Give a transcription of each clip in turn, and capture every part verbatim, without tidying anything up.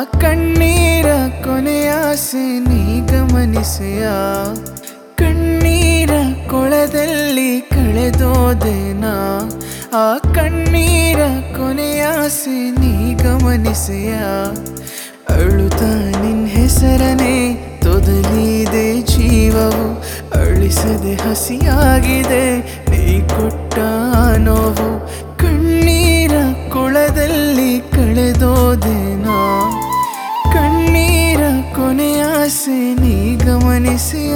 ಕಣ್ಣೀರ ಕೊನೆಯಾಸೆ ನೀ ಗಮನಿಸೆಯ ಕಣ್ಣೀರ ಕೊಳದಲ್ಲಿ ಕಳೆದೋದೇನಾ ಆ ಕಣ್ಣೀರ ಕೊನೆಯಾಸೆ ನೀ ಗಮನಿಸೆಯ ಅಳುತ್ತಾ ನಿನ್ ಹೆಸರನೆ ತೊದಲಿದೆ ಜೀವವು ಅಳಿಸದೆ ಹಸಿಯಾಗಿದೆ ನೀ ಕೊಟ್ಟ ನೋವು ಕಣ್ಣೀರ ಕೊಳದಲ್ಲಿ ಕಳೆದೋದೇನಾ ಕಣ್ಣೀರ ಕೊನೆಯಾಸೆ ನೀ ಗಮನಿಸಿಯ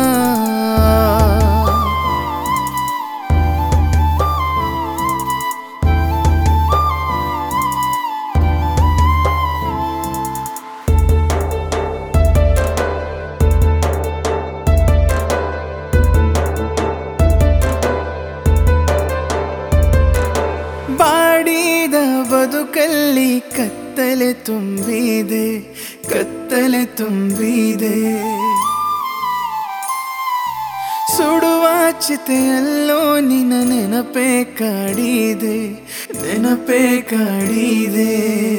ಬಾಡಿದ ಬದುಕಲ್ಲಿ ಕತ್ತಲೆ ತುಂಬಿದೆ ಕತ್ತಲೆ ತುಂಬಿದೆ ಸುಡುವ ಚಿತೆಯಲ್ಲೋ ನಿನ್ನ ನೆನಪೇ ಕಾಡಿದೆ ನೆನಪೇ ಕಾಡಿದೆ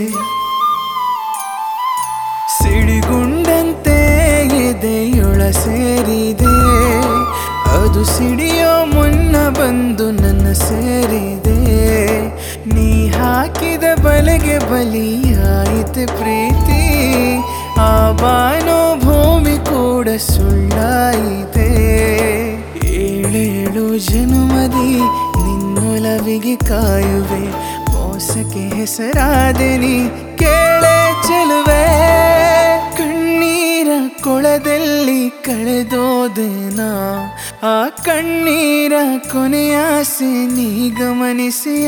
ಸಿಡಿಗುಂಡಂತೆ ಎದೆಯೊಳ ಸೇರಿದೆ ಅದು ಸಿಡಿಯೋ ಮುನ್ನ ಬಂದು ನನ್ನ ಸೇರಿದೆ ನೀ ಹಾಕಿದ ಬಲೆಗೆ ಬಲಿಯಾಯಿತೆ ಪ್ರೀತಿ ಆ ಬಾನೋ ಭೂಮಿ ಕೂಡ ಸುಳ್ಳಾಯಿತೆ ಏಳೇಳು ಜನುಮದಿ ನಿನ್ನೊಲವಿಗೆ ಕಾಯುವೆ ಮೋಸಕ್ಕೆ ಹೆಸರಾದೆ ನೀ ಕೇಳೆ ಚೆಲುವೆ ಕಣ್ಣೀರ ಕೊಳದಲ್ಲಿ ಕಳೆದೋದೇನಾ ಆ ಕಣ್ಣೀರ ಕೊನೆಯಾಸೆ ನೀ ಗಮನಿಸಿಯ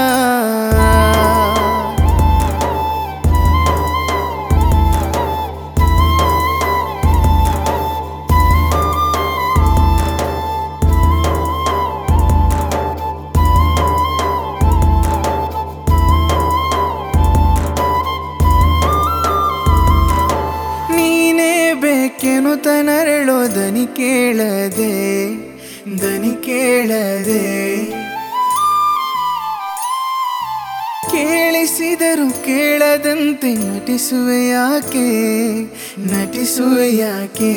ಬೇಕೆನು ತನರಳೋ ದನಿ ಕೇಳದೆ ದನಿ ಕೇಳದೆ ಕೇಳಿಸಿದರು ಕೇಳದಂತೆ ನಟಿಸುವೆ ಯಾಕೆ ನಟಿಸುವೆ ಯಾಕೆ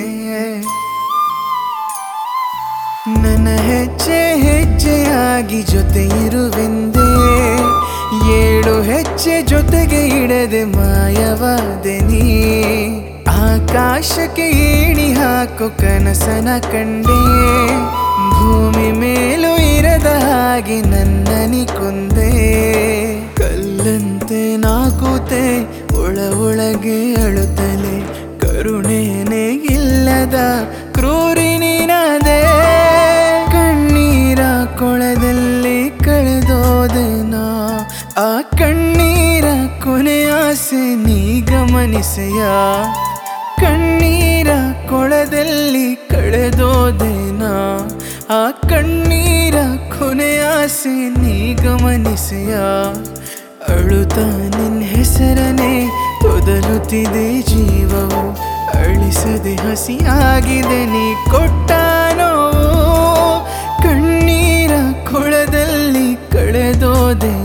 ನನ್ನ ಹೆಜ್ಜೆ ಹೆಜ್ಜೆಯಾಗಿ ಜೊತೆ ಇರುವೆಂದೇ ಏಳು ಹೆಜ್ಜೆ ಜೊತೆಗೆ ಇಡದೆ ಮಾಯವಾದೆ ನೀ ಆಕಾಶಕ್ಕೆ ಏಣಿ ಹಾಕೋ ಕನಸನ ಕಂಡೆ ಭೂಮಿ ಮೇಲೂ ಇರದ ಹಾಗೆ ನನ್ನನಿ ಕೊಂದೆ ಕಲ್ಲಂತೆ ನಾಕೂತೆ ಒಳ ಒಳಗೆ ಅಳುತ್ತಲೆ ಕರುಣೆನೇ ಇಲ್ಲದ ಕ್ರೂರಿ ನೀನದೆ ಕಣ್ಣೀರ ಕೊಳದಲ್ಲಿ ಕಳೆದೋದೇನಾ ಆ ಕಣ್ಣೀರ ಕೊನೆಯಾಸೆ ನೀ ಗಮನಿಸೆಯ ಕಣ್ಣೀರ ಕೊಳದಲ್ಲಿ ಕಳೆದೋದೇನಾ ಆ ಕಣ್ಣೀರ ಕೊನೆಯಾಸೆ ನೀ ಗಮನಿಸೆಯ ಅಳುತ್ತಾ ನಿನ್ ಹೆಸರನೆ ತೊದಲುತ್ತಿದೆ ಜೀವವು ಅಳಿಸದೆ ಹಸಿಯಾಗಿದೆ ನೀ ಕೊಟ್ಟ ನೋವು ಕಣ್ಣೀರ ಕೊಳದಲ್ಲಿ ಕಳೆದೋದೆ